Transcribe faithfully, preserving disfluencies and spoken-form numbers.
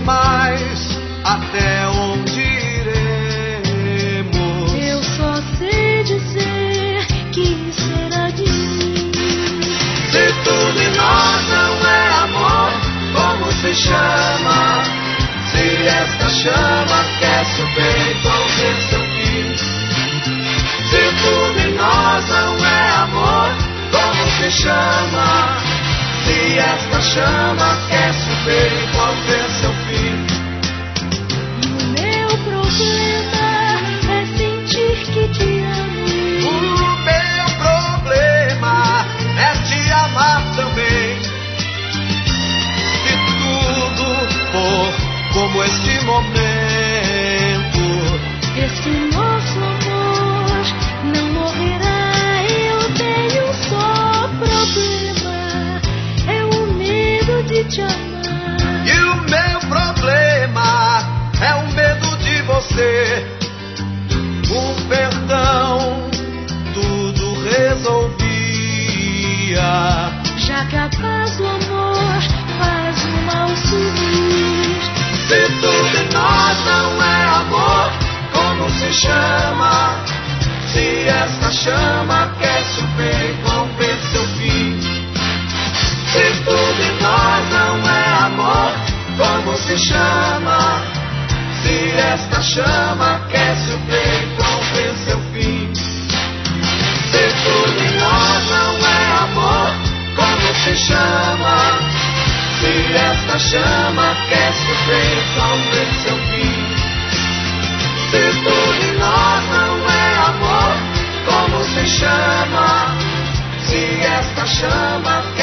mais até onde iremos. Eu só sei dizer que será de mim. Se tudo em nós não é amor, como se chama? Se esta chama aquece o peito ao ver seu fim. Se tudo em nós não é amor, como se chama? Se esta chama aquece o peito ao ver seu fim. E o meu problema é sentir que te amo. O meu problema é te amar também. Se tudo for como este momento, Esse nosso amor não morrerá. Eu tenho um só problema, é o medo de te amar. e o meu problema é o medo de você. O perdão tudo resolvia. Já que a paz do amor faz o mal subir. Se tudo em nós não é amor, como se chama? Se esta chama aquece o peito ao ver seu fim. Se tudo em nós não é amor, como se chama? Se esta chama aquece o peito ao ver seu fim. Se tudo em nós não é amor, como se chama? Se esta chama aquece o peito ao ver seu fim. Se tudo em nós não é amor, como se chama? Se esta chama aquece